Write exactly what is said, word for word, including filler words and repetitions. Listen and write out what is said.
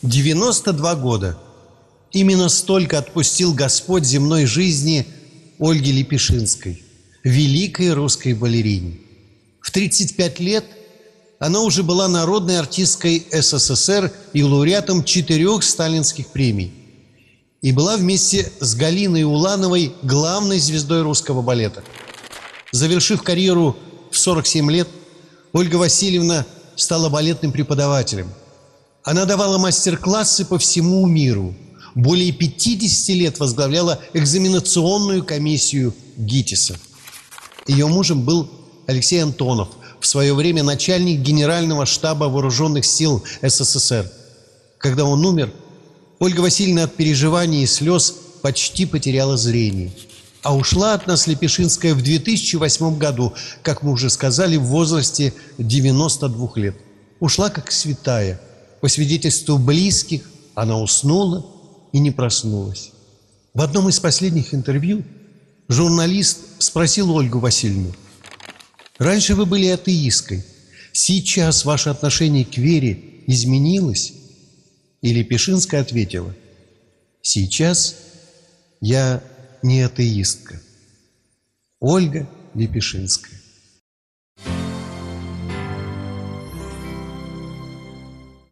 девяносто два года. Именно столько отпустил Господь земной жизни Ольге Лепешинской, великой русской балерине. В тридцать пять лет она уже была народной артисткой СССР и лауреатом четырех сталинских премий. И была вместе с Галиной Улановой главной звездой русского балета. Завершив карьеру в сорок семь лет, Ольга Васильевна стала балетным преподавателем. Она давала мастер-классы по всему миру. Более пятидесяти лет возглавляла экзаменационную комиссию ГИТИСа. Ее мужем был Алексей Антонов, в свое время начальник Генерального штаба Вооруженных сил СССР. Когда он умер, Ольга Васильевна от переживаний и слез почти потеряла зрение. А ушла от нас Лепешинская в две тысячи восьмом году, как мы уже сказали, в возрасте девяноста двух лет. Ушла как святая. По свидетельству близких, она уснула и не проснулась. В одном из последних интервью журналист спросил Ольгу Васильевну: «Раньше вы были атеисткой. Сейчас ваше отношение к вере изменилось?» И Лепешинская ответила: «Сейчас я не атеистка». Ольга Лепешинская.